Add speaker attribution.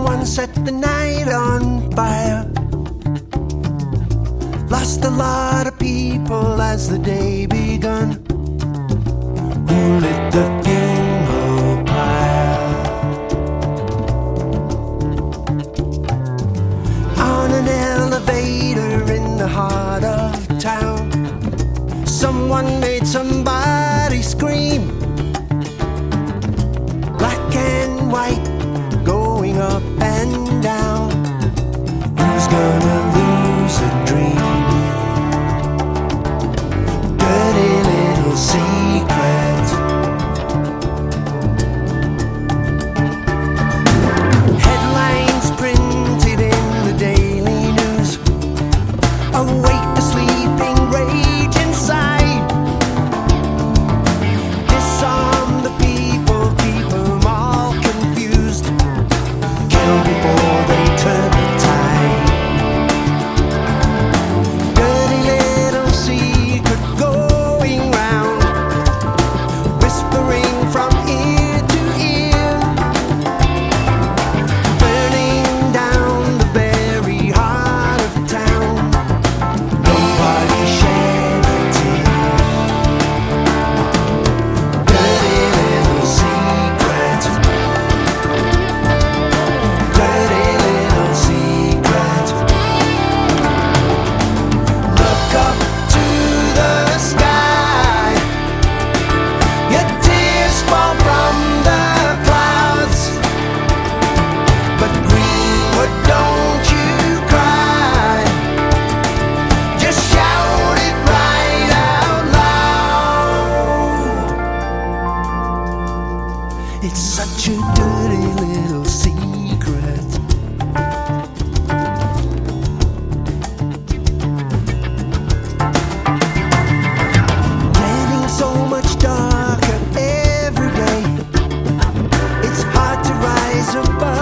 Speaker 1: Someone set the night on fire. Lost a lot of people as the day begun. Who lit the funeral pyre? On an elevator in the heart of town, someone made somebody scream. Black and white going up and down. Who's gonna lose a dream? Dirty little secret. Headlines printed in the daily news. Awake the sleeping rage inside. Disarm the people, keep them all confused. Kill before they turn the tide. Dirty little secret going round, whispering from ear to ear, burning down the very heart of town. Nobody shed a tear. Dirty little secret. Dirty little secret. Look up to the sky. Your tears fall from the clouds. But Greenwood, don't you cry. Just shout it right out loud. It's such a dirty little secret. Getting so much darker every day. It's hard to rise above